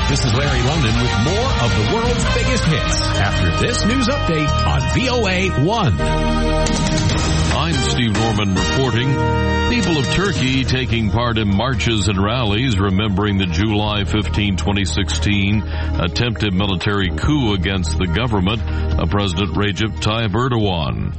This is Larry London with more of the world's biggest hits after this news update on VOA 1. I'm Steve Norman reporting. People of Turkey taking part in marches and rallies remembering the July 15, 2016 attempted military coup against the government of President Recep Tayyip Erdogan.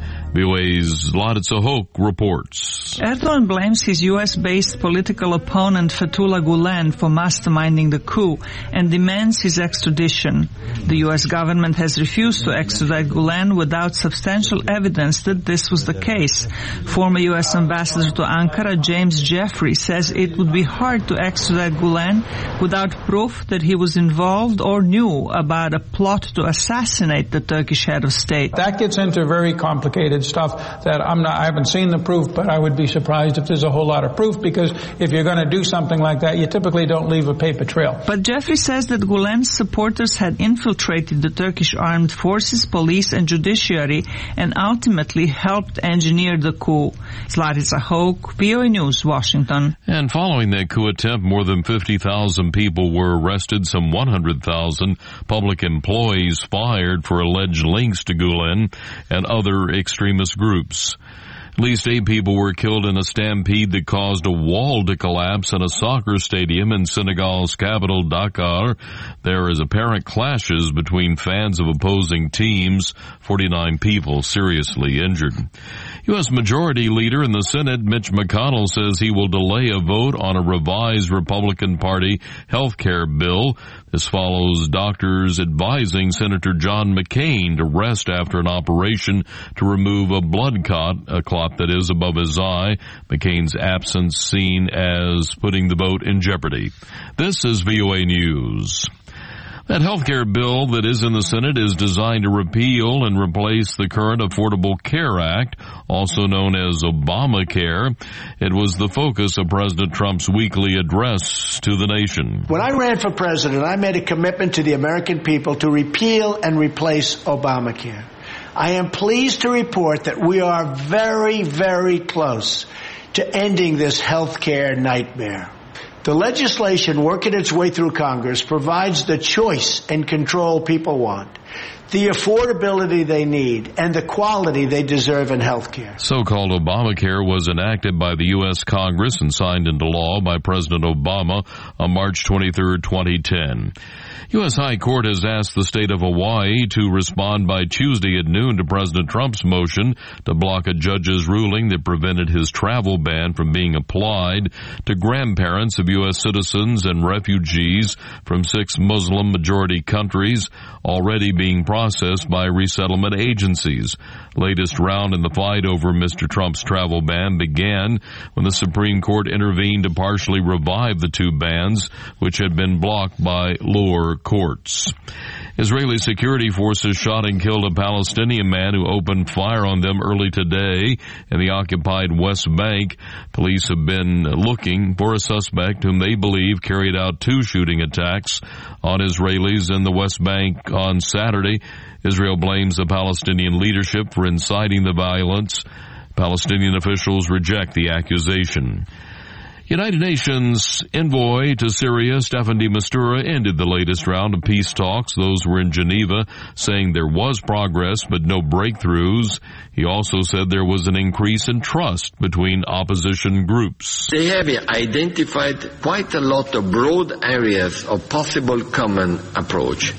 VOA's Laritza Hoke reports. Erdogan blames his U.S.-based political opponent Fethullah Gulen for masterminding the coup and demands his extradition. The U.S. government has refused to extradite Gulen without substantial evidence that this was the case. Former U.S. Ambassador to Ankara, James Jeffrey, says it would be hard to extradite Gulen without proof that he was involved or knew about a plot to assassinate the Turkish head of state. That gets into very complicated stuff that I haven't seen the proof, but I would be surprised if there's a whole lot of proof, because if you're going to do something like that, you typically don't leave a paper trail. But Jeffrey says that Gulen's supporters had infiltrated the Turkish armed forces, police and judiciary and ultimately helped engineer the coup. Laritza Hoke, VOA News, Washington. And following that coup attempt, more than 50,000 people were arrested, some 100,000 public employees fired for alleged links to Gulen and other extremist groups. At least 8 people were killed in a stampede that caused a wall to collapse in a soccer stadium in Senegal's capital, Dakar. There is apparent clashes between fans of opposing teams. 49 people seriously injured. U.S. Majority Leader in the Senate, Mitch McConnell, says he will delay a vote on a revised Republican Party health care bill. This follows doctors advising Senator John McCain to rest after an operation to remove a blood clot that is above his eye. McCain's absence seen as putting the vote in jeopardy. This is VOA News. That healthcare bill that is in the Senate is designed to repeal and replace the current Affordable Care Act, also known as Obamacare. It was the focus of President Trump's weekly address to the nation. When I ran for president, I made a commitment to the American people to repeal and replace Obamacare. I am pleased to report that we are very, very close to ending this healthcare nightmare. The legislation working its way through Congress provides the choice and control people want, the affordability they need, and the quality they deserve in health care. So-called Obamacare was enacted by the U.S. Congress and signed into law by President Obama on March 23, 2010. U.S. High Court has asked the state of Hawaii to respond by Tuesday at noon to President Trump's motion to block a judge's ruling that prevented his travel ban from being applied to grandparents of U.S. citizens and refugees from 6 Muslim-majority countries already being processed by resettlement agencies. Latest round in the fight over Mr. Trump's travel ban began when the Supreme Court intervened to partially revive the 2 bans, which had been blocked by lower courts. Israeli security forces shot and killed a Palestinian man who opened fire on them early today in the occupied West Bank. Police have been looking for a suspect whom they believe carried out 2 shooting attacks on Israelis in the West Bank on Saturday. Israel blames the Palestinian leadership for inciting the violence. Palestinian officials reject the accusation. United Nations envoy to Syria, Staffan de Mistura, ended the latest round of peace talks. Those were in Geneva, saying there was progress but no breakthroughs. He also said there was an increase in trust between opposition groups. They have identified quite a lot of broad areas of possible common approach.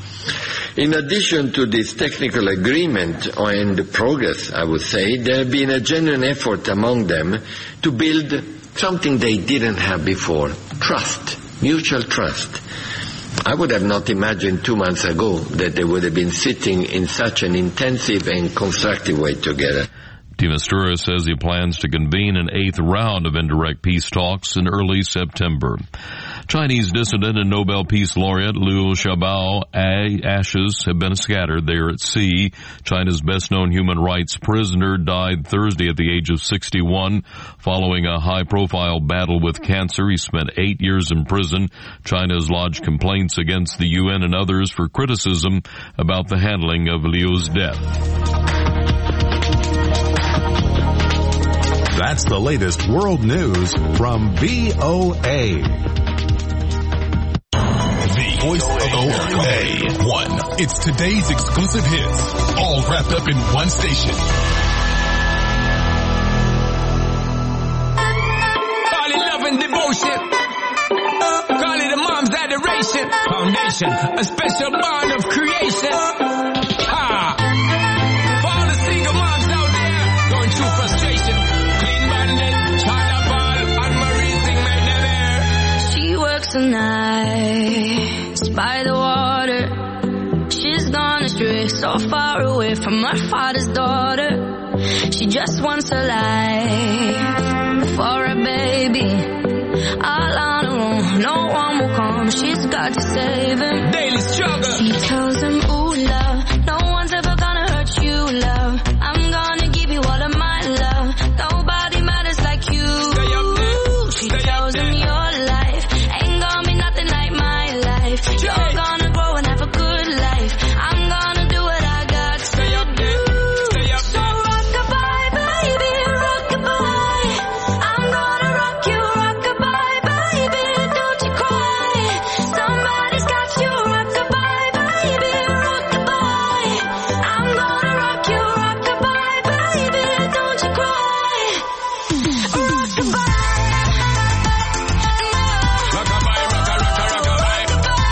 In addition to this technical agreement and the progress, I would say, there has been a genuine effort among them to build something they didn't have before: trust, mutual trust. I would have not imagined 2 months ago that they would have been sitting in such an intensive and constructive way together. De Mistura says he plans to convene an 8th round of indirect peace talks in early September. Chinese dissident and Nobel Peace Laureate Liu Xiaobo's ashes have been scattered there at sea. China's best-known human rights prisoner died Thursday at the age of 61 following a high-profile battle with cancer. He spent 8 years in prison. China has lodged complaints against the UN and others for criticism about the handling of Liu's death. That's the latest world news from VOA. The voice of OA. One. It's today's exclusive hits, all wrapped up in one station. Call it love and devotion. Call it a mom's adoration. Foundation, a special bond of creation. Ha! For all the single moms out there going through frustration. Clean bandit, child of all, Anne-Marie thing made them air. She works the nights by the water. She's gone astray, so far away from her father's daughter. She just wants a life for a baby. All on her own, no one will come. She's got to save him. Daily struggle. She tells him, ooh, love, no one's ever gonna hurt you, love. I'm gonna give you all of my love. Nobody matters like you. Stay up there. She tells him your life ain't gonna be nothing like my life. You're gonna grow and have a good life. I'm gonna do what I got to Stay up there. Stay up So there. rock-a-bye, baby, rock-a-bye. I'm gonna rock you, rock-a-bye, baby, don't you cry. Somebody's got you, rock-a-bye, baby, rock-a-bye. I'm gonna rock you, rock-a-bye, baby, don't you cry. Rock-a-bye. Rock-a-bye, rock-a-rock-a-rock-a-bye.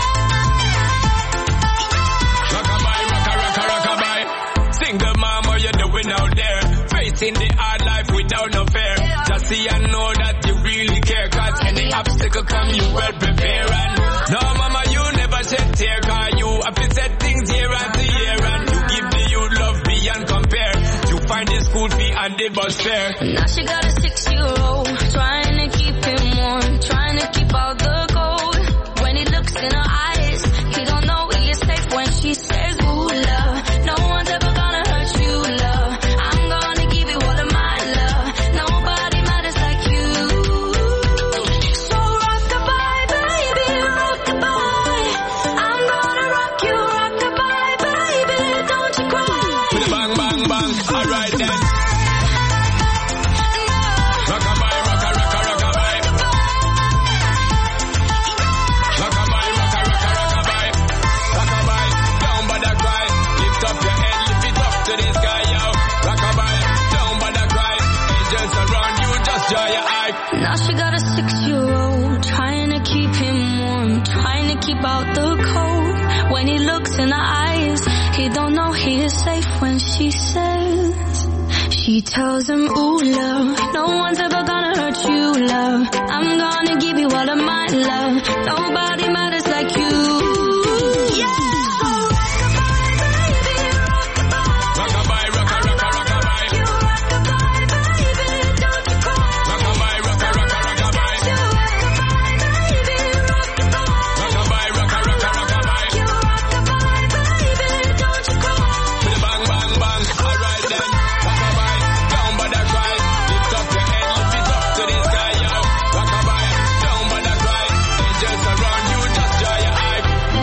Rock-a-bye, rock-a-rock-a-rock-a-bye. Single mom, what you doing out there? Facing the hard life without no fear. Just see and know that you really care. Cause any obstacle come, you well prepare. And no, mama, you never shed tear. Cause you have to set things year after year. And you give the youth love beyond compare. You find the school fee and the bus fare. Now she got a 6-year-old, trying to keep him warm, trying to keep out the cold. When he looks in her eyes, he don't know he is safe when she says, ooh, love, no one's ever gonna hurt you, love. I'm gonna give you all of my love. Nobody matters like you. So rock-a-bye, baby, rock-a-bye. I'm gonna rock you, rock-a-bye, baby, don't you cry. With a bang, bang, bang. Alright then. Rock-a-bye, rock-a-rock-a-rock-a-bye. Rock-a-bye, rock-a-rock-a-rock-a-bye. Rock-a-bye, down by the cry. Lift up your head, lift it up to the sky, yo. Rock-a-bye, down by the cry. Angels around you, just dry your eye. Now she got a 6-year-old, trying to keep him warm, trying to keep out the cold. When he looks in her eyes, he don't know he is safe when she says, she tells him, ooh, love, no one's ever gonna hurt you, love. I'm gonna give you all of my love. Nobody matters like you. Yeah! So rock-a-bye, baby, rock-a-bye. Rock-a-bye, rock-a-rock-a-rock-a-bye. You rock-a-bye, baby, don't you cry. Rock-a-bye, rock-a-rock-a-rock-a-bye. You rock-a-bye, baby, rock-a-bye. Rock-a-bye, rock-a-rock-a-rock-a-bye. You rock-a-bye, baby, don't you cry. With a bang, bang, bang. Alright then. Rock-a-bye, down by the cry. Lift up your head, lift it up to the sky, yo. Rock-a-bye, down by the cry. Angels around you, just dry your eye.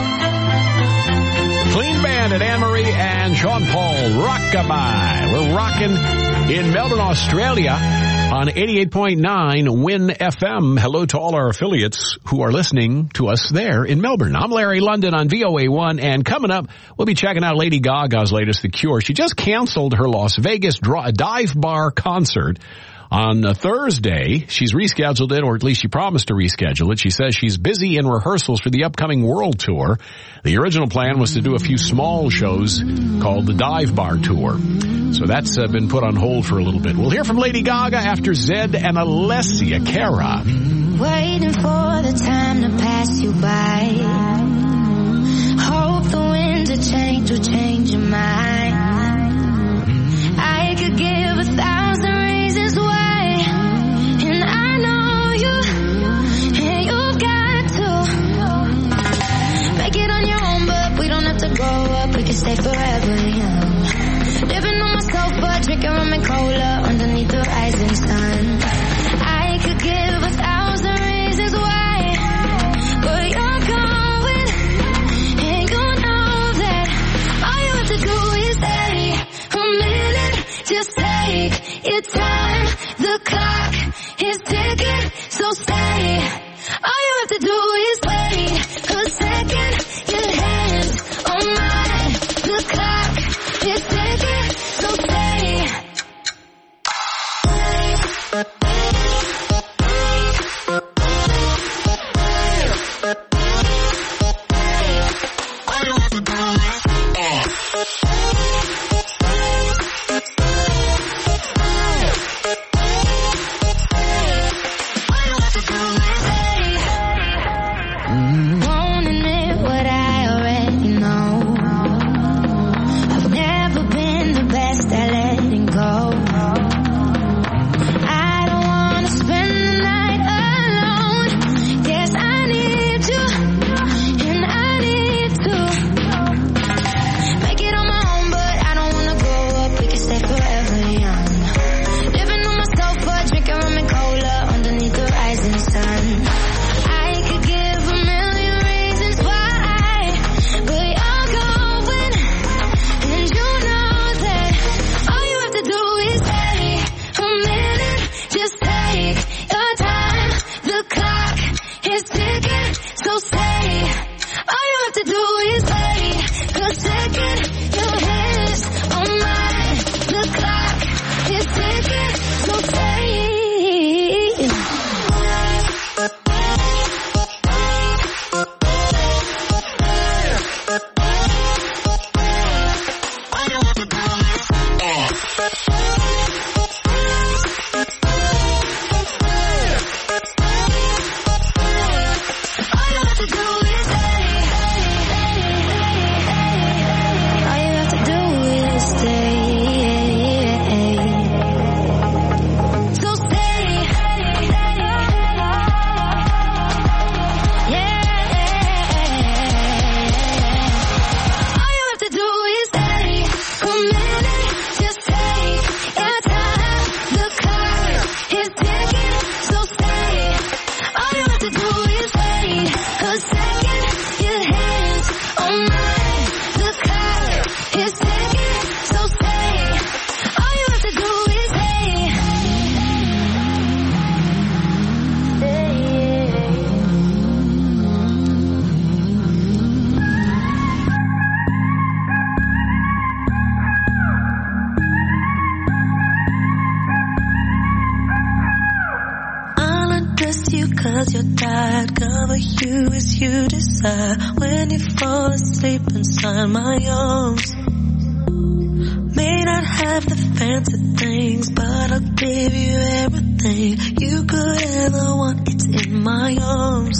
Clean Bandit, Anne-Marie and Sean Paul, Rockabye. We're rocking in Melbourne, Australia on 88.9 Win FM. Hello to all our affiliates who are listening to us there in Melbourne. I'm Larry London on VOA1, and coming up, we'll be checking out Lady Gaga's latest, The Cure. She just canceled her Las Vegas dive bar concert on Thursday. She's rescheduled it, or at least she promised to reschedule it. She says she's busy in rehearsals for the upcoming world tour. The original plan was to do a few small shows called the Dive Bar Tour. So that's been put on hold for a little bit. We'll hear from Lady Gaga after Zed and Alessia Cara. Waiting for the time to pass you by. Hope the winds of change will change your mind. I could give 1,000 reasons why, and I know you, and you've got to make it on your own, but we don't have to grow up, we can stay forever young. Living on my sofa, drinking rum and cola underneath the rising sun. I could give 1,000 reasons why, but you're going, and you know that all you have to do is stay a minute. Just take your time, the clock is ticking, so stay. All you have to do is wait a second, another you as you desire. When you fall asleep inside my arms, may not have the fancy things, but I'll give you everything you could ever want. It's in my arms.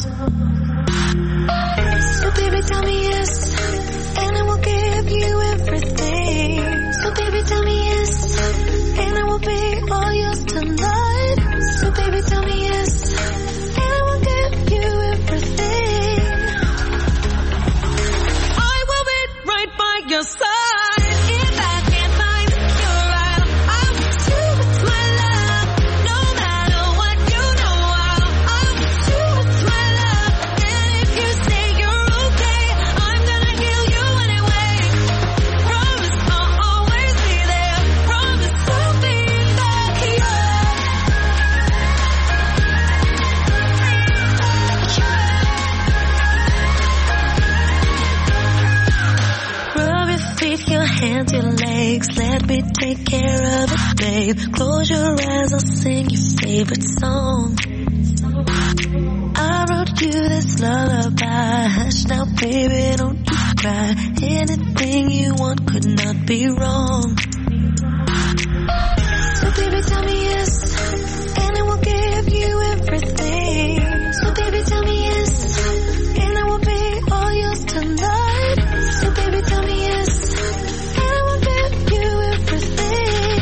So baby, tell me yes, and I will give you everything. So baby, tell me yes, and I will be all yours tonight. So baby, tell me yes, and I will give you everything. I will be right by your side. If I can't find a cure, I'll put you with my love. No matter what, you know I'll put you with my love. And if you say you're okay, I'm gonna heal you anyway. Promise I'll always be there. Promise I'll be the cure. Rub your feet, your hands, your legs. Let me take care of it, babe. Close your eyes, I'll sing your favorite song. I wrote you this lullaby. Hush now, baby, don't you cry. Anything you want could not be wrong. So baby, tell me yes, and I will give you everything. So baby, tell me yes, and I will be all yours tonight. So baby, tell me yes, and I will give you everything.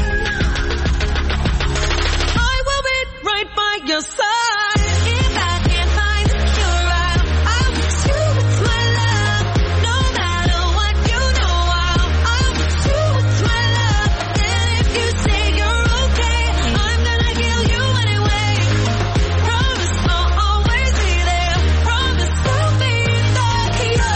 I will be right by your side. If I can't find a cure, I'll put you with my love. No matter what, you know I'll put you with my love. And if you say you're okay, I'm gonna heal you anyway. Promise I'll always be there. Promise I'll be the cure.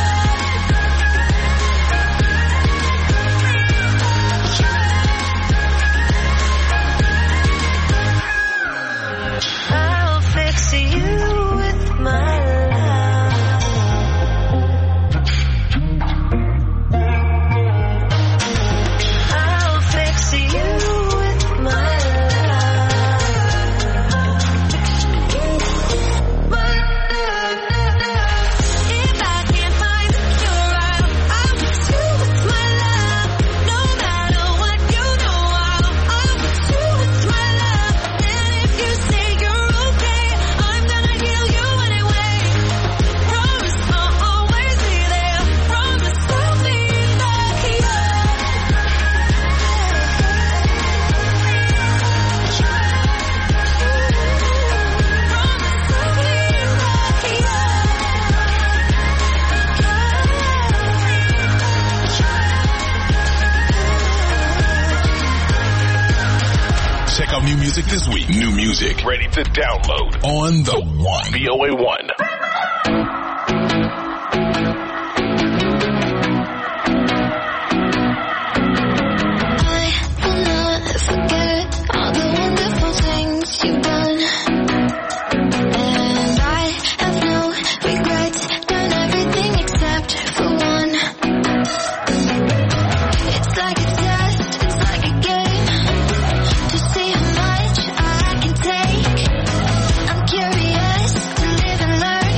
I'll fix you with my love. I'll fix you with my If I can't find a cure, I'll put you with my love. No matter what, you know I'll put you with my love. And if you say you're okay, I'm gonna heal you anyway. Promise I'll always be there. Promise I'll be the cure. Check out new music this week. New music ready to download on the One. VOA 1. I will not forget all the wonderful things you've done. And I have no regrets, done everything except for one. It's like a test, it's like a game, to see how much I can take. I'm curious to live and learn.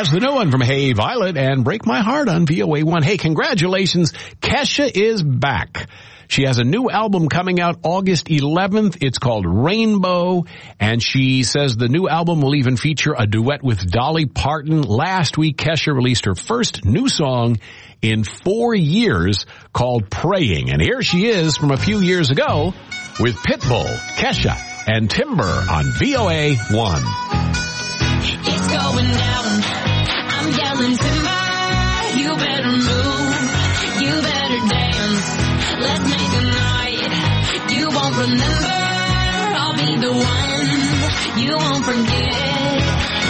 Here's the new one from Hey Violet and Break My Heart on VOA1. Hey, congratulations. Kesha is back. She has a new album coming out August 11th. It's called Rainbow, and she says the new album will even feature a duet with Dolly Parton. Last week, Kesha released her first new song in 4 years called Praying. And here she is from a few years ago with Pitbull, Kesha, and Timber on VOA1. It's going down. I'm yelling timber. You better move. You better dance. Let's make a night. You won't remember. I'll be the one. You won't forget.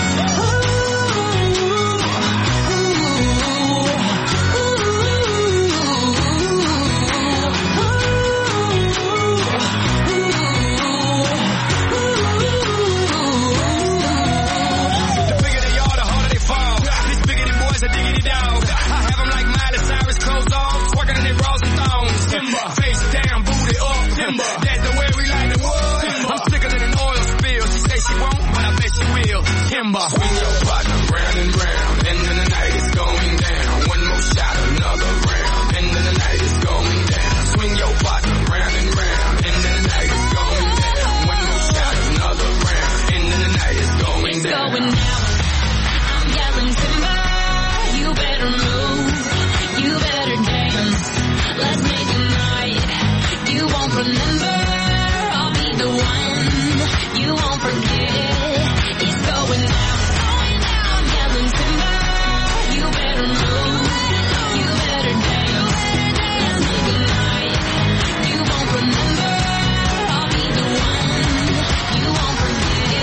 Face down, booty up, timber. That's the way we like the wood. I'm sicker than an oil spill. She say she won't, but I bet she will. Timber. Swing your partner round and round, and then the night is going down. One more shot, another round, and then the night is going down. Swing your partner round and round, and then the night is going down. One more shot, another round, and then the night is going down. It's going down. I'm yelling timber. You better move. You better dance. Let's make a night. You won't remember. I'll be the one. You won't forget. It's going down. I'm yelling timber. You better move. You better dance. Let's make a night. You won't remember. I'll be the one. You won't forget.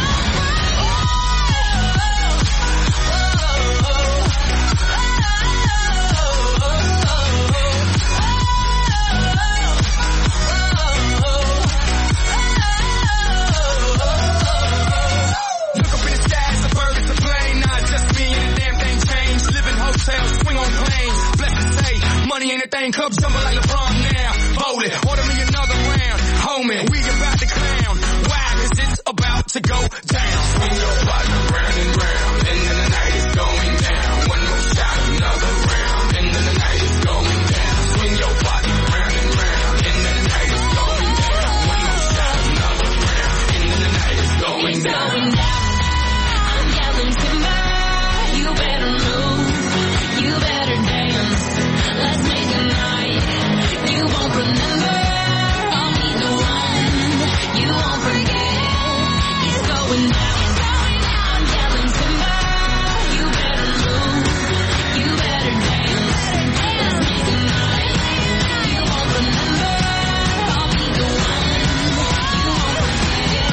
Swing on planes, blessed to say, money ain't a thing, cups jumble like LeBron now. Hold it, order me another round, homie, we about to clown. Why? 'Cause it's about to go down. Swing your partner round and round, and then the night is going down. One more shot, another round, and then the night is going down. Swing your partner round and round, and then the night is going down. One more shot, another round, and then the night is going down. It's going down. I'm yelling timber. You better move. You better dance. Let's make a night. You won't remember. I'll be the one. You won't forget. It's going down. I'm yelling timber. You better move. You better dance. Let's make a night. You won't remember. I'll be the one. You won't forget.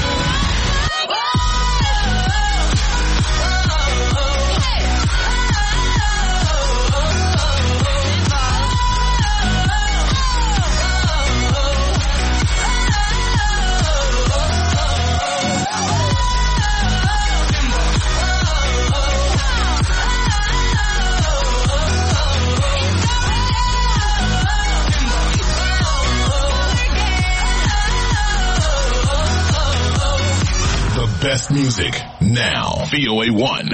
The best music now. VOA1.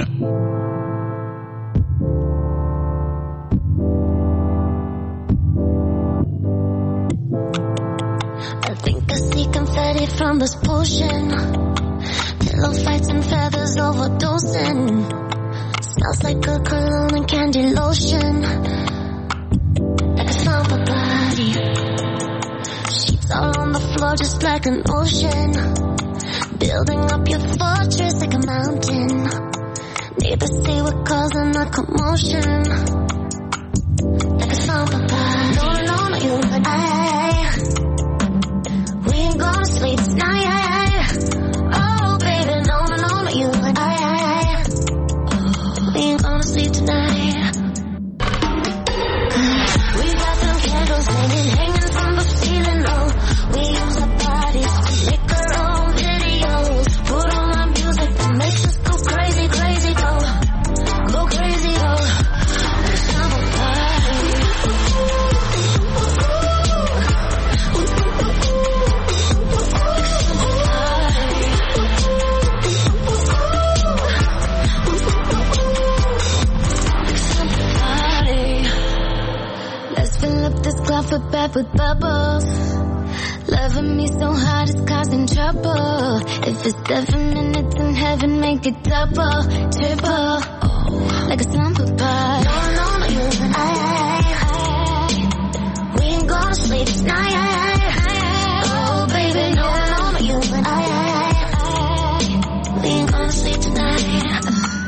I think I see confetti from this potion. Pillow fights and feathers overdosing. Smells like a cologne and candy lotion. Like a summer body. Sheets all on the floor just like an ocean. Building up your fortress like a mountain. Neighbors say we're causing a commotion. Like a summer body. No, no, no, you and we ain't gonna sleep tonight. Oh, baby, no, no, no, no, you and we ain't gonna sleep tonight. We got some candles hanging from the ceiling, oh. We use our bodies to make our own videos. Put on our music that makes us go crazy, crazy, go crazy, go. with bubbles. Loving me so hard it's causing trouble. If it's 7 minutes in heaven, make it double, triple, like a slumber party. No, you and I, we ain't gonna sleep tonight. Oh baby, no, you and I, we ain't gonna sleep tonight.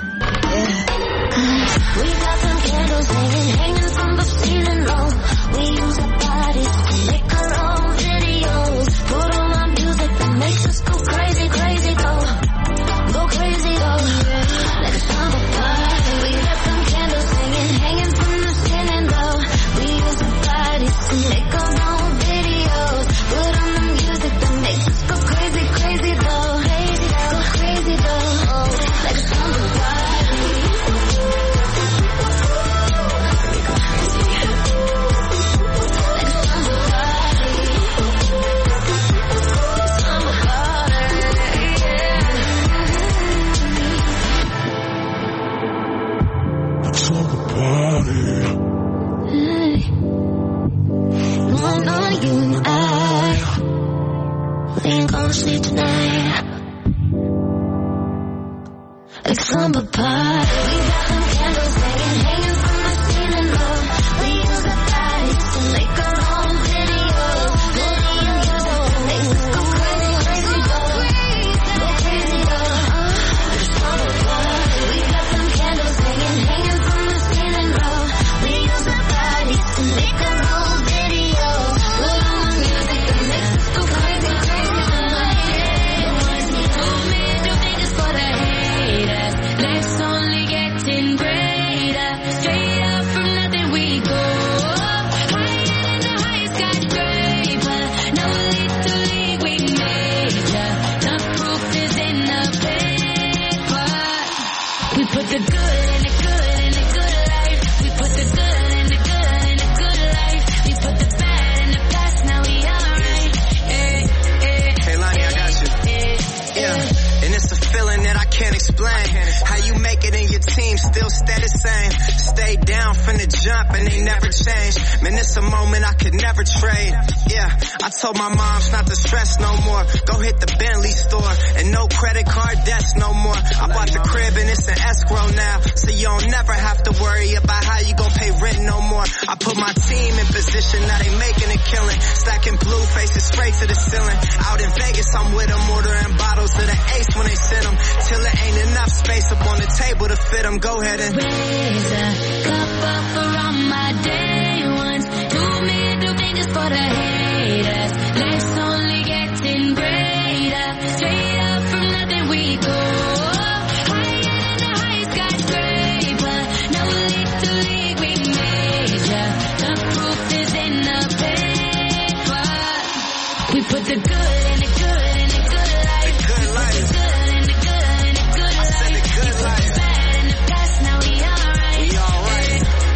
We got some candles hanging from the ceiling low. We use our bodies to make our own videos. Put on our music that makes us go crazy, crazy though. Go crazy though. Like a summer party. We got some candles hanging from the ceiling low. We use our bodies to make our own videos. Put on the music that makes us go crazy, crazy though. Go crazy though. Like a summer party. Sleep tonight. Like slumber party. We got some candles hanging from the ceiling low. We use our bodies to make our own videos. Put on the music that makes us go crazy, crazy though. Go crazy though. Like slumber party. We got some candles hanging from the ceiling low. We use our bodies to make our own videos. Put on the music that makes us go crazy, crazy though. The good and the good and the good life. We put the good and the good and the good life. We put the bad in the past, now we alright. Hey Lonnie, I got you. Yeah, and it's a feeling that I can't explain. How you make it in your team still stay the same. Stay down from the jump and they never change. Man, it's a moment I could never trade. Yeah, I told my moms not to stress no more. Go hit the Bentley store and no credit card debts no more. I bought the crib and it's an escrow now, so you don't never have to worry about how you gon' pay rent no more. I put my team in position, now they making a killing. Stacking blue faces straight to the ceiling. Out in Vegas, I'm with them, ordering bottles of the Ace when they send them. Till there ain't enough space up on the table to fit them. Go ahead and raise a cup up for all my day ones. 2 middle fingers for the haters. Life's only getting greater. Straight up from nothing we go. Higher than the high skyscraper. Now we'll lead to league we major. The proof is in the paper. We put the good in the good and the good life. The good life. The good and the good and the good life. I said the good life. The bad in the past, now we alright. We alright.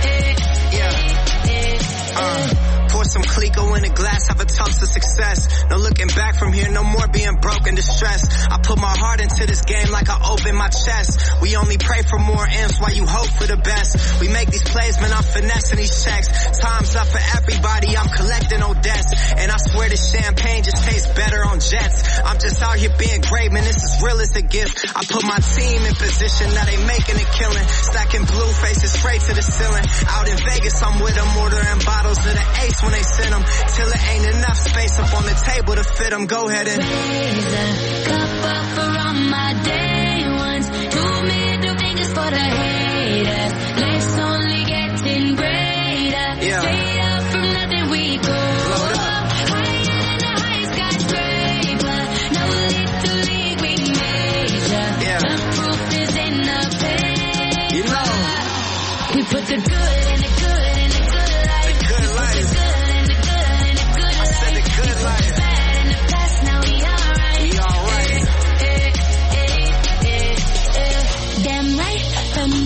Pour some Clico in a glass, have a toast to success. No looking back from here, no more being broke and distressed. I put my heart into this game like I open my chest. We only pray for more M's while you hope for the best. We make these plays, man, I'm finessing these checks. Time's up for everybody, I'm collecting Odets. And I swear this champagne just tastes better on jets. I'm just out here being great, man, this is real as a gift. I put my team in position, now they making a killing. Stacking blue faces straight to the ceiling. Out in Vegas, I'm with them, ordering bottles of the Ace when they send them. Till there ain't enough space up on the table to fit them. Go ahead and raise a cup up for all my day ones. 2 middle fingers for the haters. Life's only getting greater. Yeah. Straight up from nothing we go. Higher than the high skyscraper. Now we'll lead to league we major. Yeah. The proof is in the paper. You know, we put the good in the good and the good life. The good life. The good and the good and the good life. I said the good life. The bad in the past, now we alright. We alright. Damn right, from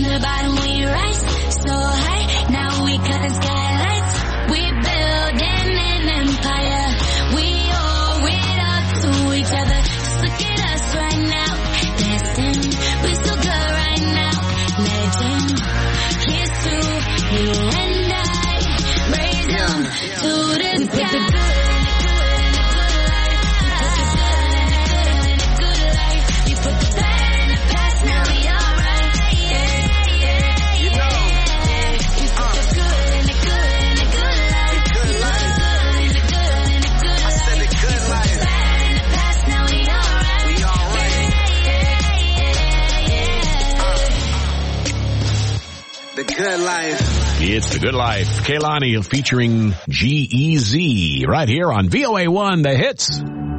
It's The Good Life. Kehlani featuring G-E-Z right here on VOA1, The Hits.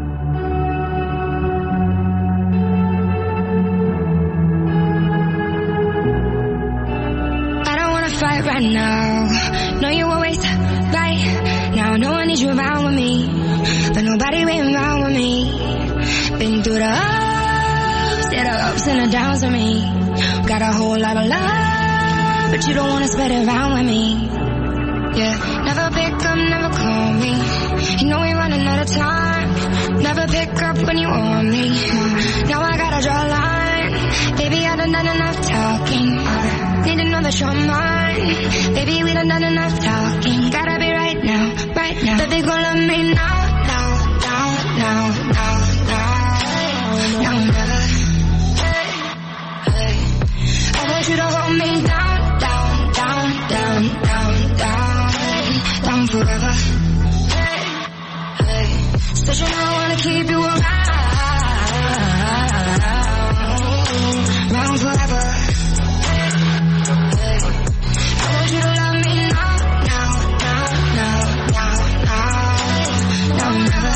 I don't wanna fight right now. No, you always right now. No one needs you around with me, but nobody been around with me. Been through the ups, yeah, the ups and the downs with me. Got a whole lot of love, but you don't wanna spread it around with me. Yeah, never pick up, never call me. You know we're running out of time. Never pick up when you want me. Now I gotta draw a line. Baby, I done enough talking. Need to know that you're mine. Baby, we done enough talking. Gotta be right now, right now. Baby, gon' love me now, now, now, now, now, now, now, never. Hey, I want you to hold me down, down, down, down, down, down, down forever. Hey, said you know I wanna keep you around forever. Hey, I want you to love me now, now, now, now, now, now, never.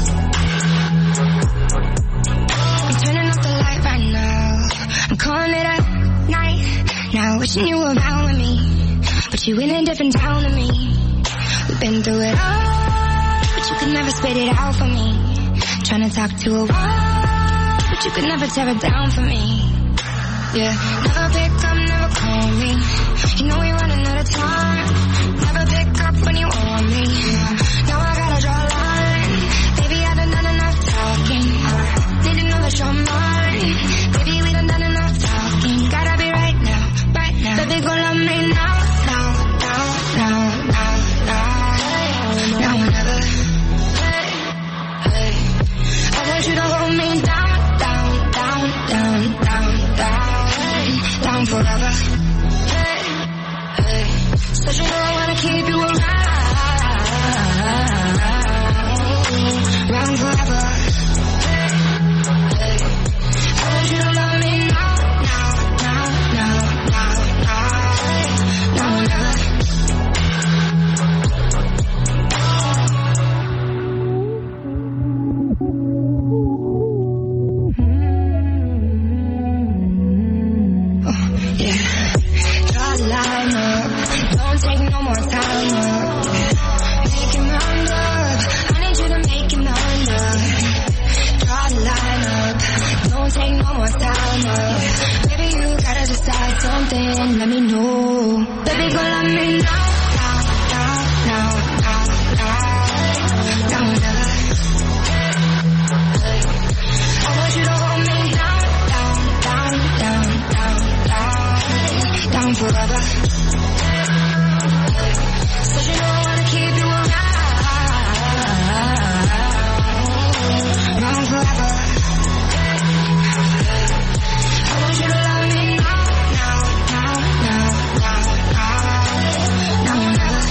I'm turning off the light right now. I'm calling it a night. Now wishing you were around with me, but you in a different town than me. We've been through it all, but you could never spit it out for me. Trying to talk to a wall, but you could never tear it down for me. Yeah, never pick up, never call me. You know we're running out of time. Never pick up when you want me. Now I gotta draw a line. Baby, I done enough talking. Need to know that you're mine. Baby, we done enough talking. Gotta be right now, right now. Baby, gon' love me now, now, now, now, now, now, now, never. Hey, I want you to hold me down, down, down, down, down, down, down forever. Hey, said you know I wanna keep you around forever. Hey, I want you to love me now, now, now, now, now, now, never. Line up, don't take no more time up. Make him round up, I need you to make him round up. Draw the line up, don't take no more time up. Baby, you gotta decide something, let me know. Baby, gon' love me now, now, now, now, now, now, never. Hey, I want you to hold me down, down, down, down, down, down, down forever. Said you know I wanna keep you around forever. I want you to love me now, now, now, now, now, now, never.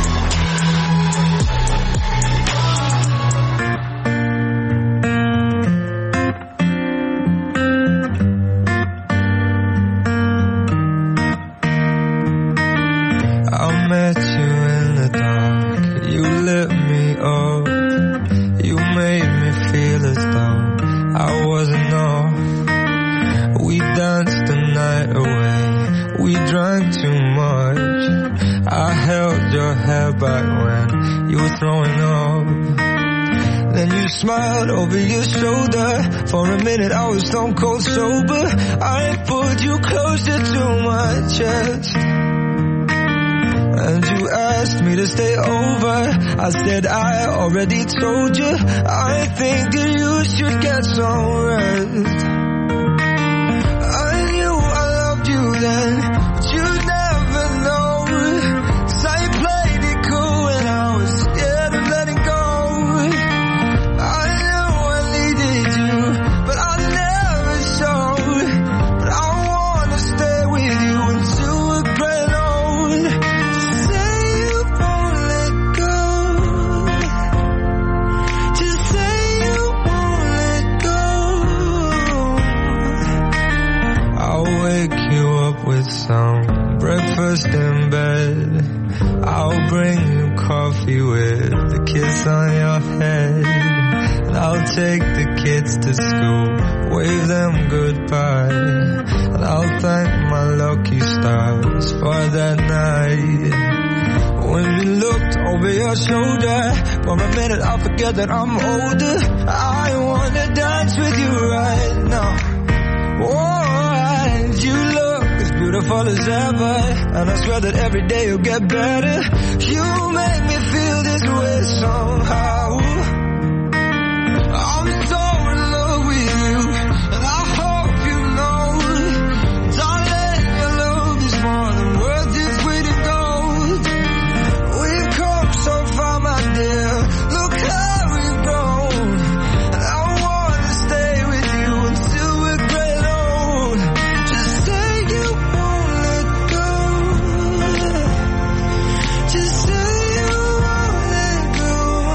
I met you in the dark, you lit me up, you made me feel as though I wasn't off. We danced the night away, we drank too much. I held your hair back when you were throwing up. Then you smiled over your shoulder. For a minute I was stone cold sober. I pulled you closer to my chest, and you asked me to stay over. I said I already told you, I think that you should get some rest. I knew I loved you then, but you'd never know. 'Cause I played it cool and I was scared of letting go. I knew I needed you, but I never showed. But I wanna stay with you until we're grown old. Say you won't let go. Just say you won't let go. I'll wake you up with some breakfast in bed. I'll bring you coffee with a kiss on your head. And I'll take the kids to school, wave them goodbye. And I'll thank my lucky stars for that night. When we looked over your shoulder, for a minute I forget that I'm older. I wanna dance with you right now. Oh, and you look as beautiful as ever, and I swear that every day you'll get better. You make me feel this way somehow. I'm so in love with you, and I hope you know, darling, your love is more than worth its weight in gold. We've come so far, my dear, look how we've grown, and I wanna stay with you until we're great old. Just say you won't let go, just say you won't let go.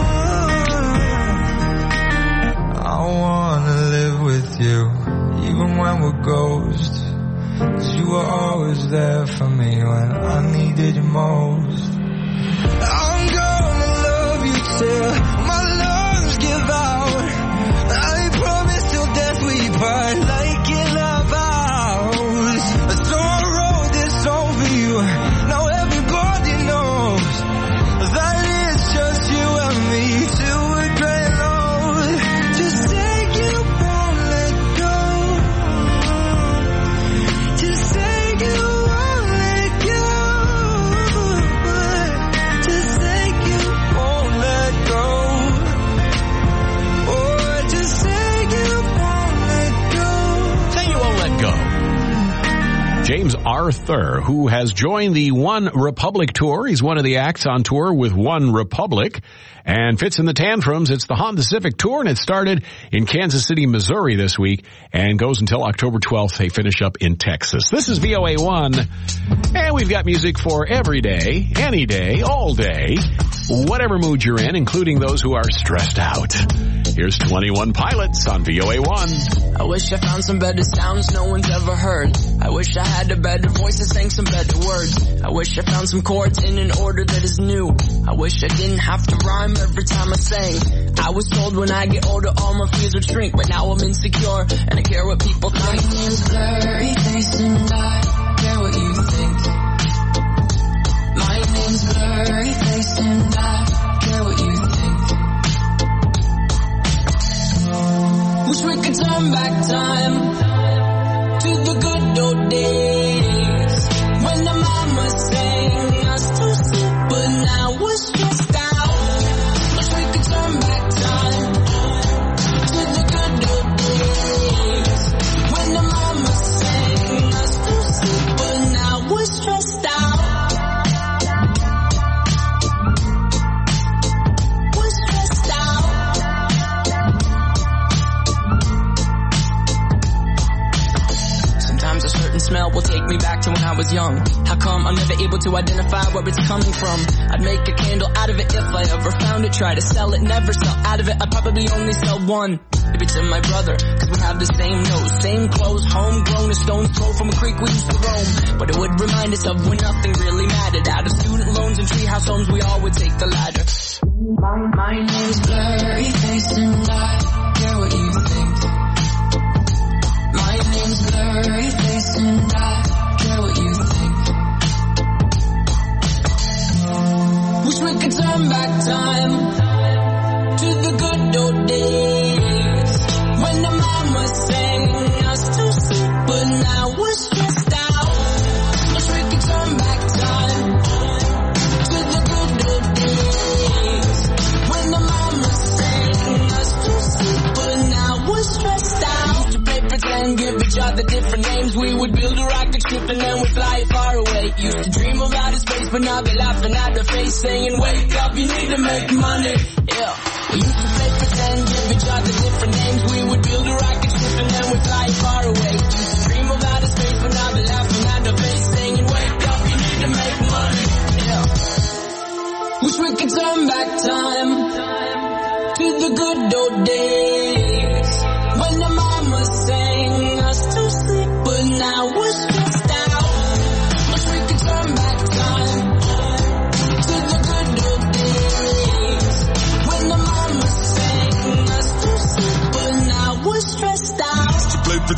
I wanna live with you, even when we're ghosts, 'cause you were always there for me when I needed you most. I'm gonna love you till my lungs give out. I promise till death we part, like in our vows. So I wrote this song for you, now everybody knows that it's just you and me till we're great old. Just say you won't let go, just say you won't let go, just say you won't let go. Oh, just say you won't let go. Say you won't let go. James Arthur, who has joined the One Republic tour. He's one of the acts on tour with One Republic and fits in the Tantrums. It's the Honda Civic Tour, and it started in Kansas City, Missouri this week and goes until October 12th. They finish up in Texas. This is VOA1, and we've got music for every day, any day, all day, whatever mood you're in, including those who are stressed out. Here's 21 Pilots on VOA1. I wish I found some better sounds no one's ever heard. I wish I had a better voice that sang some better words. I wish I found some chords in an order that is new. I wish I didn't have to rhyme every time I sang. I was told when I get older all my fears would shrink, but now I'm insecure and I care what people think. My name's Blurry Face and I care what you think. My name's Blurry Face and I care what you think. Wish we could turn back time to the good old days when the mama sang us to sleep, but now we're stressed out. Wish we could turn back time to the good old days when the mama sang us to sleep, but now we're stressed out. We're stressed out. Sometimes a certain smell will take me back to when I was young. How come I'm never able to identify where it's coming from? I'd make a candle out of it if I ever found it. Try to sell it, never sell out of it. I'd probably only sell one. Maybe to my brother, 'cause we have the same nose, same clothes, homegrown, a stone's throw from a creek we used to roam. But it would remind us of when nothing really mattered. Out of student loans and treehouse homes, we all would take the ladder. My name's Blurry Face and I care what you think. My name's Blurry Face and I care what you think. Wish we could turn back time to the good old days when the mama sang us to sleep, but now we're stressed out. Wish we could turn back time to the good old days when the mama sang us to sleep, but now we're stressed out. Used to play pretend, give each other different names. We would build a rocket ship and then we'd fly far away. Used to dream of outer space, but now they're laughing at the face, saying, wake up, you need to make money. Yeah. We used to play pretend, give each other different names. We would build a rocket ship and then we'd fly far away. Used to dream of outer space, but now they're laughing at the face, saying, wake up, you need to make money. Yeah. Wish we could turn back time to the good old days when the mama sang us to sleep, but now we're stressed out. Wish we could turn back time to the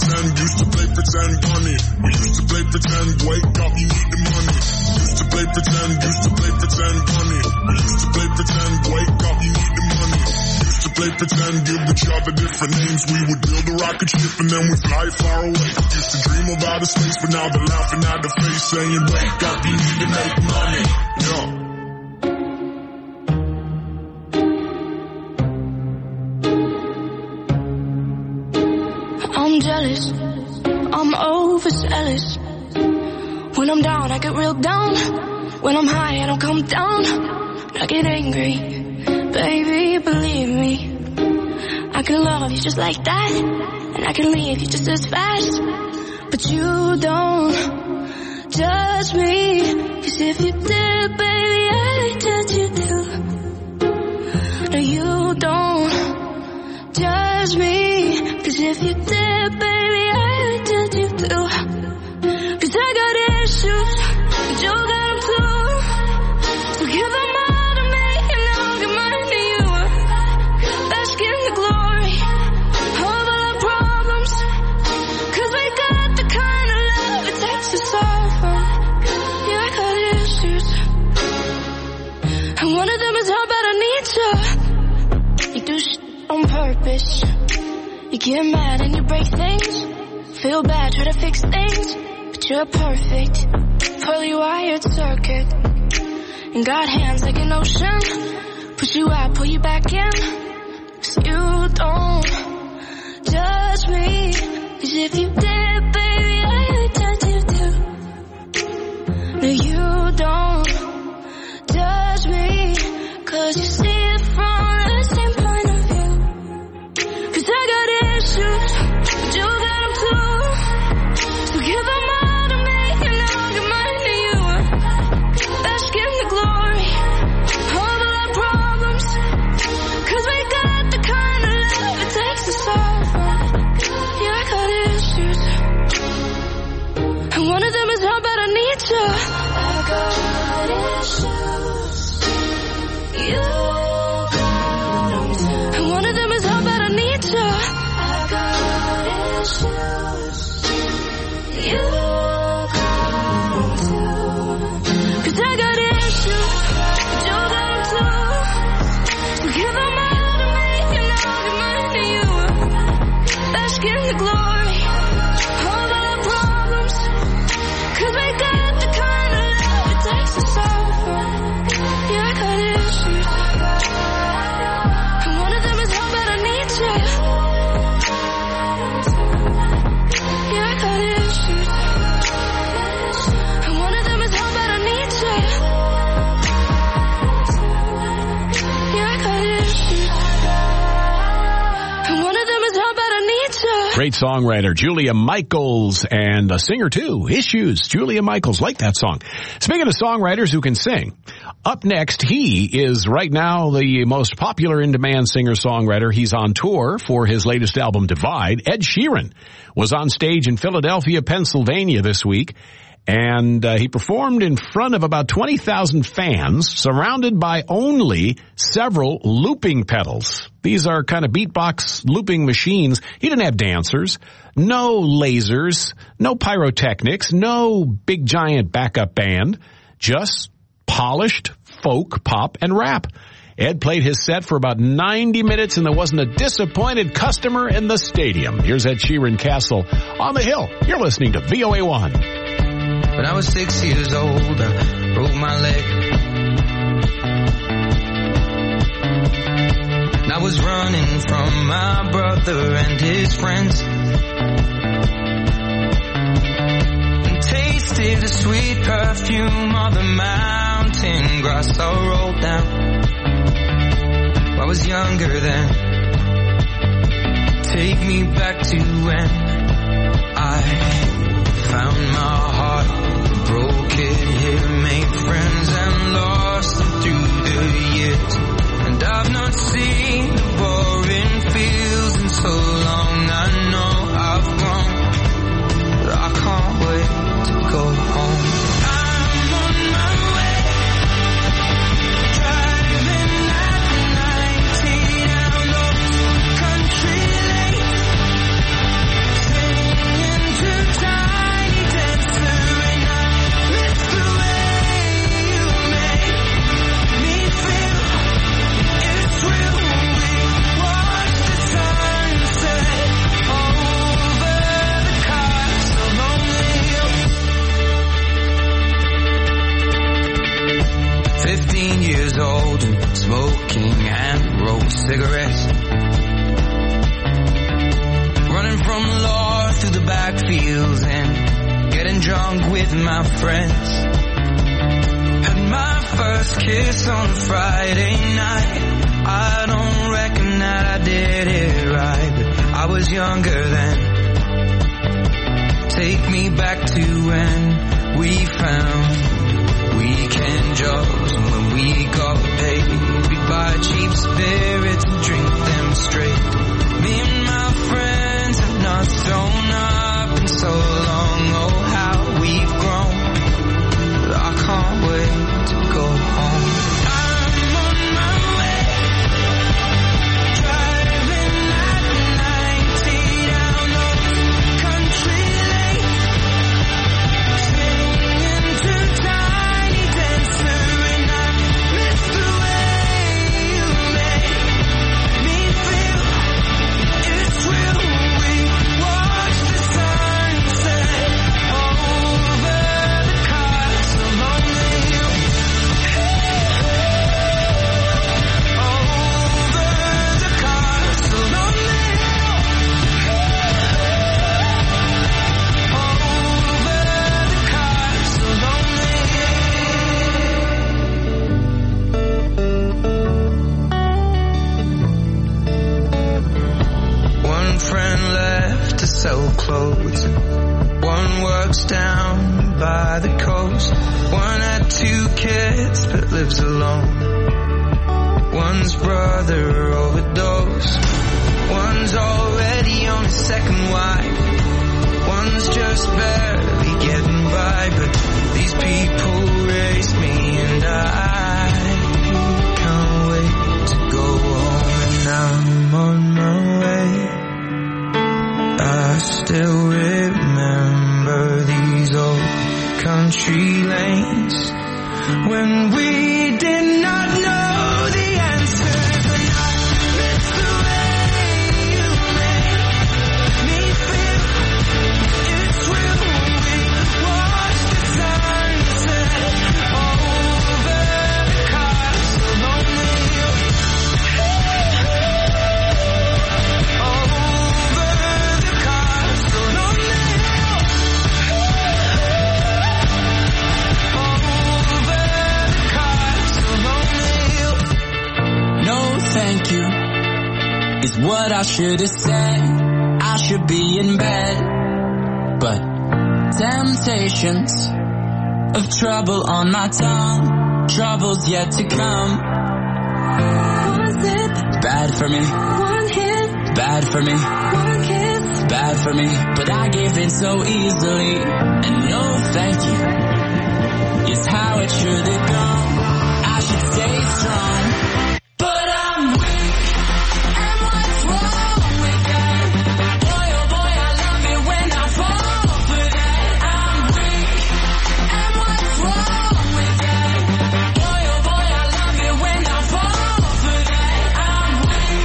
pretend, used to play pretend, bunny. We used to play pretend, wake up, you need the money. Used to play pretend, used to play pretend, bunny. We used to play pretend, wake up, you need the money. Used to play pretend, give each other different names. We would build a rocket ship and then we fly far away. Used to dream of outer space, but now they're laughing at the face, saying, wake up, you need to make money. Yeah. I'm jealous, I'm overzealous. When I'm down, I get real down. When I'm high, I don't come down. I get angry, baby, believe me. I can love you just like that, and I can leave you just as fast. But you don't judge me, 'cause if you did, baby, I'd judge you too. No, you don't judge me, 'cause if you did, baby, I'd judge you too. 'Cause I got issues, and you got them too. So give them all to me, and I'll give mine to you. Bask in the glory of all our problems, 'cause we got the kind of love it takes to solve them. Yeah, I got issues, and one of them is how bad I need you. You do shit on purpose. You get mad and you break things. Feel bad, try to fix things. But you're perfect, fully wired circuit. And got hands like an ocean. Push you out, pull you back in. 'Cause you don't judge me. 'Cause if you did, baby, I would judge you too. No, you don't judge me. 'Cause you see it from the same point of view. 'Cause I got issues, but you got them too. So give them all to me, and I'll give mine to you. Bask in the glory of all our problems, 'cause we got the kind of love it takes to solve them. Yeah, I got issues, and one of them is how bad I need you. I got issues, you got them too. And one of them is how bad I need you. I got issues, you got them too. 'Cause I got issues, but you got them too. So give them all to me, and I'll give mine to you. Bask in the glory of all our problems, 'cause we got the kind of love it takes to solve them. Yeah, I got issues, and one of them is how bad I need you. Yeah, I got issues, and one of them is how bad I need you. Yeah, I got issues, and one of them is how bad I need you. Great songwriter, Julia Michaels, and a singer too, Issues. Julia Michaels, like that song. Speaking of songwriters who can sing, up next, he is right now the most popular in-demand singer-songwriter. He's on tour for his latest album, Divide. Ed Sheeran was on stage in Philadelphia, Pennsylvania this week, and he performed in front of about 20,000 fans, surrounded by only several looping pedals. These are kind of beatbox looping machines. He didn't have dancers, no lasers, no pyrotechnics, no big giant backup band, just polished folk, pop, and rap. Ed played his set for about 90 minutes, and there wasn't a disappointed customer in the stadium. Here's Ed Sheeran, Castle on the Hill. You're listening to VOA1. When I was 6 years old, I broke my leg. And I was running from my brother and his friends, and tasted the sweet perfume of the mountain grass I rolled down. I was younger then. Take me back to when I found my heart, broke it here, made friends and lost them through the years. And I've not seen the boring fields in so long. I know I've grown, but I can't wait to go home. I'm on my way, driving at 90 down those country lanes, singing cigarettes. Running from law through the backfields and getting drunk with my friends. Had my first kiss on a Friday night. I don't reckon that I did it right, but I was younger then. Take me back to when we found weekend jobs, and when we got paid, we'd buy cheap spirits and drink them straight. Me and my friends have not thrown up in so long. Oh, how we've grown. But I can't wait to go home. I'm on my way, driving at 90 down the country lane, singing to Tiny Dancer, and I miss the way you make me feel. It's real. We watch the sunset over the castle on the hill. Over the castle on the hill. Over the castle on the hill. One friend left to sell clothes. One works down by the coast. One had 2 kids but lives alone. One's brother overdosed. One's already on his second wife. One's just barely getting by. But these people raised me, and I can't wait to go home. And I'm on my way. I still remember these old country lanes when we did not know the answers, and I miss the way you make me feel. It's real. We watch the sunset over the castle on the hill. Over the castle on the hill. Over the castle on the hill. No, thank you, is what I should have said. I should be in bed, but temptations of trouble on my tongue, troubles yet to come. One sip, Bad for me, one hit, bad for me, one kiss. bad for me, but I give in so easily. And no, thank you, is how it should have gone. I should stay strong, but I'm weak. And what's wrong with that? Boy, oh boy, I love it when I fall for that. I'm weak. And what's wrong with that? Boy, oh boy, I love it when I fall for that. I'm weak.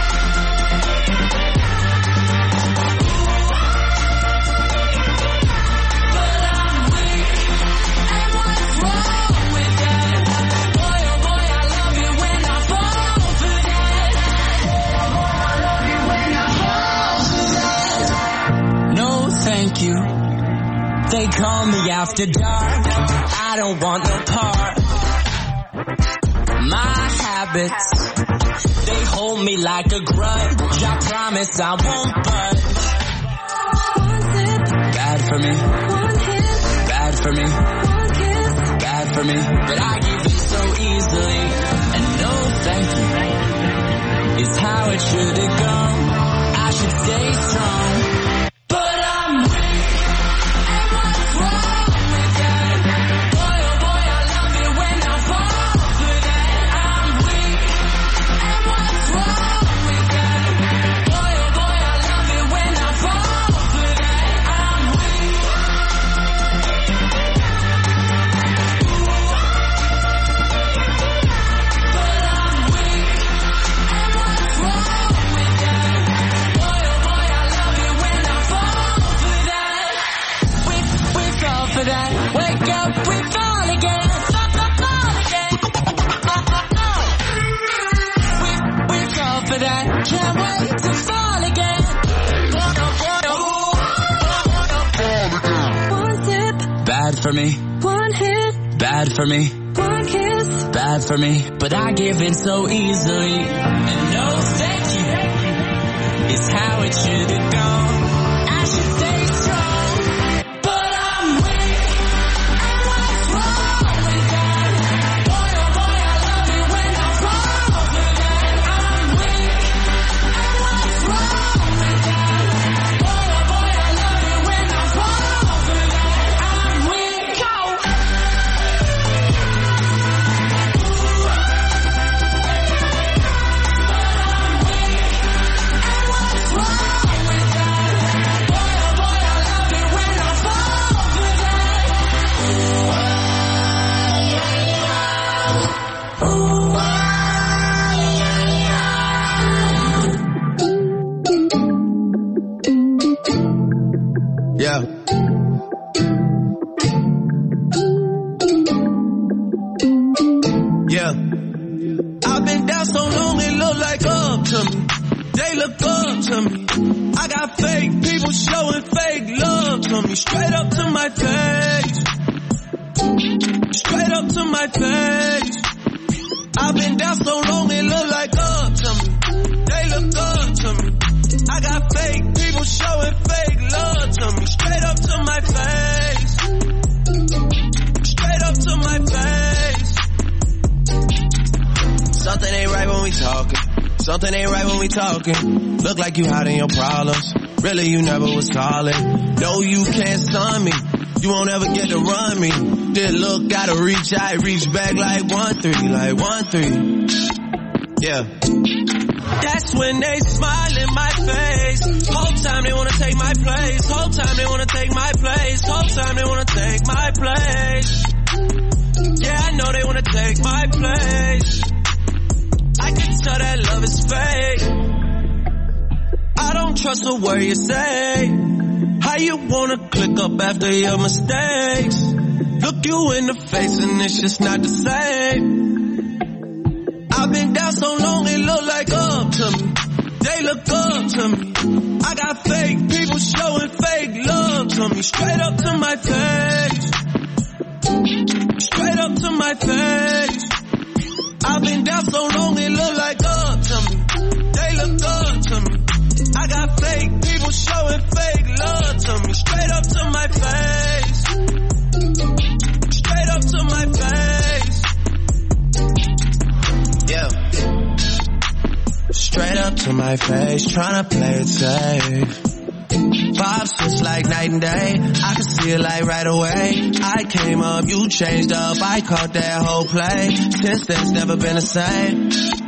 But I'm weak. And what's wrong with that? Boy, oh boy, I love it when I fall for that. I love it when I fall for that. No, thank you. They call me after dark. I don't want no part. My habits, they hold me like a grudge. I promise I won't budge. One sip, Bad for me, one hit, bad for me, one kiss. bad for me, but I give in so easily. And no, thank you, is how it should have gone. I should stay strong, but I'm weak. And what's wrong with that? Boy, oh boy, I love it when I fall for that. I'm weak. And what's wrong with that? Boy, oh boy, I love it when I fall for that. I'm weak. But I'm weak. And what's wrong with that? Boy, oh boy, I love it can't wait to fall again. One sip, Bad for me, one hit, bad for me, one kiss, bad for me. But I give in so easily. And no thank you is how it should have gone. I should stay strong, but I'm weak. And what's wrong with that? Boy, oh boy, I love it when I'm wrong with that. I'm weak. And what's wrong with that? Boy, oh boy, I love it when I'm wrong with that. I'm weak. Yeah. Yeah. I've been down so long it look like up to me. They look up to me. I got fake people showing fake love to me. Straight up to my face. Straight up to my face. I've been down so long it look like up to me. They look up to me. I got fake people showing fake love to me. Straight up to my face. Straight up to my face. Something ain't right when we talking. Something ain't right when we talking. Look like you hiding your problems. Really you never was calling. No, you can't stun me. You won't ever get to run me. Did look, gotta reach, I reach back like 1-3, like 1-3. Yeah. That's when they smile in my face. Whole time they wanna take my place. Whole time they wanna take my place. Whole time they wanna take my place. Yeah, I know they wanna take my place. I can tell that love is fake. I don't trust a word you say. How you wanna click up after your mistakes? Look you in the face and it's just not the same. I've been down so long it look like up to me. They look up to me. I got fake people showing fake love to me. Straight up to my face. Straight up to my face. I've been down so long it look like up to me. They look up to me. I got fake people showing fake love to me. Straight up to my face. Straight up to my face. Yeah. Straight up to my face, tryna play it safe. Vibes just like night and day. I can see it like right away. I came up, you changed up. I caught that whole play. Since then, it's never been the same.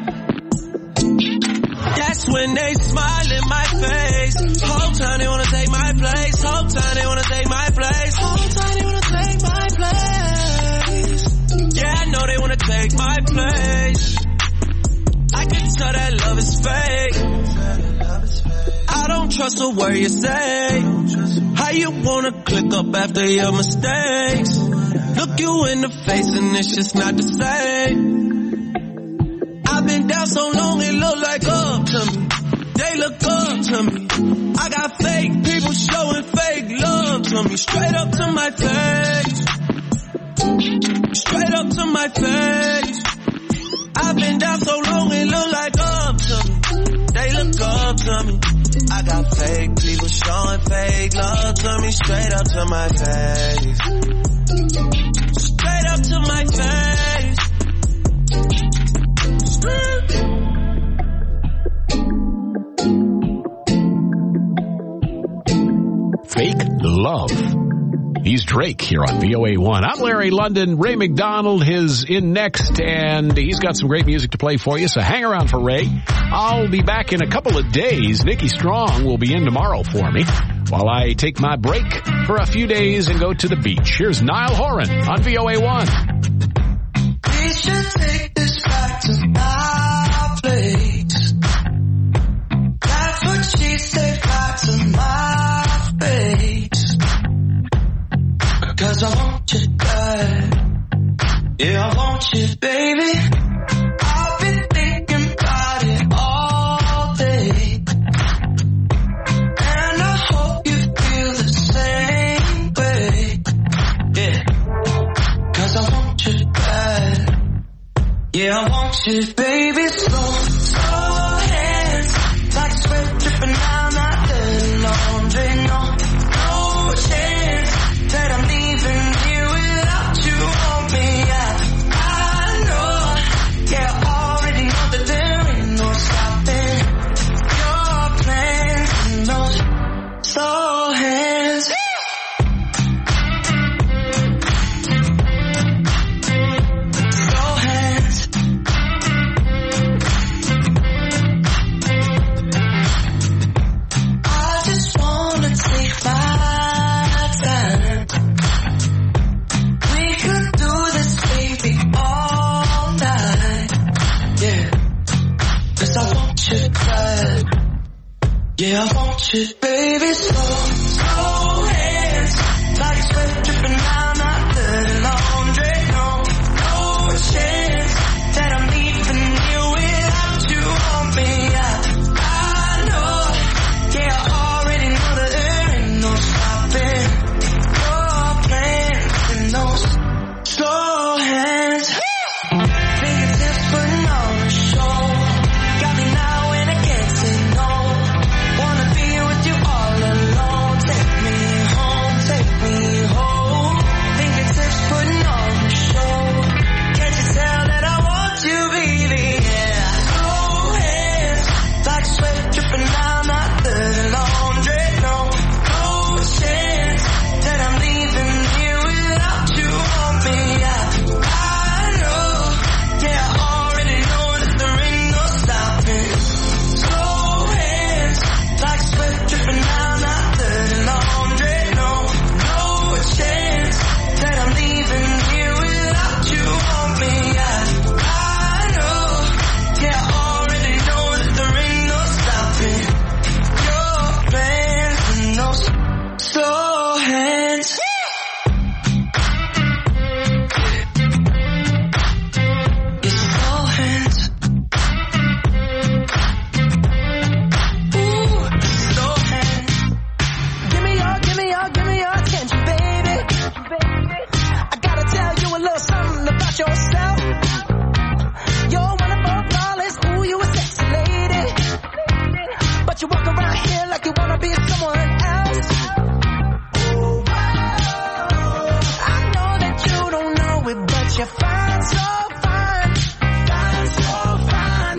That's when they smile in my face. Whole time they wanna take my place. Whole time they wanna take my place. Whole time they wanna take my place. Yeah, I know they wanna take my place. I can tell that love is fake. I don't trust a word you say. How you wanna click up after your mistakes? Look you in the face and it's just not the same. I've been down so long it look like up to me. They look up to me. I got fake people showing fake love to me. Straight up to my face. Straight up to my face. I've been down so long it look like up to me. They look up to me. I got fake people showing fake love to me. Straight up to my face. Straight up to my face. Fake love. He's Drake here on VOA1. I'm Larry London. Ray McDonald is in next, and he's got some great music to play for you, so hang around for Ray. I'll be back in a couple of days. Nikki Strong will be in tomorrow for me while I take my break for a few days and go to the beach. Here's Niall Horan on VOA1. We should take this back to my place. That's what she said back to my face. Cause I want you bad. Yeah, I want you, baby. I've been thinking about it all day. you, baby, slow hands, like sweat dripping down my dirty laundry. No chance that I'm leaving you without you on me. I know, yeah, I already know that there ain't no stopping your plans and those slow hands. Yeah, I want you, baby, slow hands, like sweat dripping down my dirty laundry. No chance that I'm leaving you without you on me. I know, yeah, I already know that there ain't no stopping your plans and those slow hands. Fingertips putting on a show, got me now and I can't say no. Wanna be with you all alone. Take me home. Fingertips putting on the show. Can't you tell that I want you, baby? Yeah. Slow hands, like sweat dripping down my dirty laundry. No chance that I'm leaving here without you on me. I know, yeah, I already know that there ain't no stopping. Slow hands, like sweat dripping down my dirty laundry. No chance that I'm leaving here without you on me. I know, yeah, I already know that there ain't no stopping your plans and those slow hands. It's slow hands. Ooh, slow hands. Give me your attention, baby. I gotta tell you a little something about yourself. You're wonderful, flawless, ooh, you a sexy lady. But you walk around here like you wanna be someone else. I know that you don't know it, but you're fine, so fine. Fine, so fine.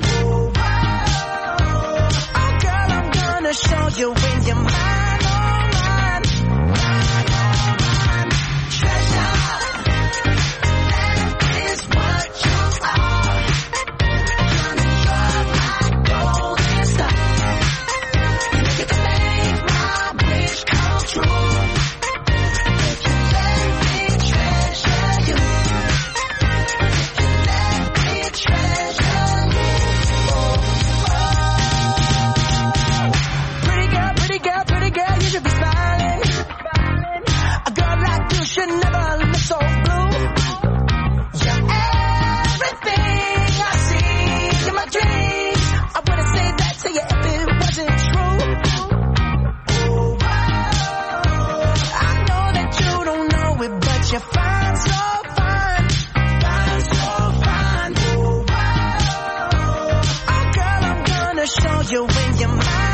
Oh, girl, I'm gonna show you when you're mine, oh, mine. Treasure, that is what you are. Honey, you're my golden star. You can make my wish come true. If you let me treasure you. If you let me treasure you. Pretty girl, you should be smiling. A girl like you should never look so blue. You're everything I see in my dreams. I wouldn't say that to you if it wasn't true. I know that you don't know it, but you're fine, so fine. Fine, so fine. Oh, girl, I'm gonna show you when you're mine.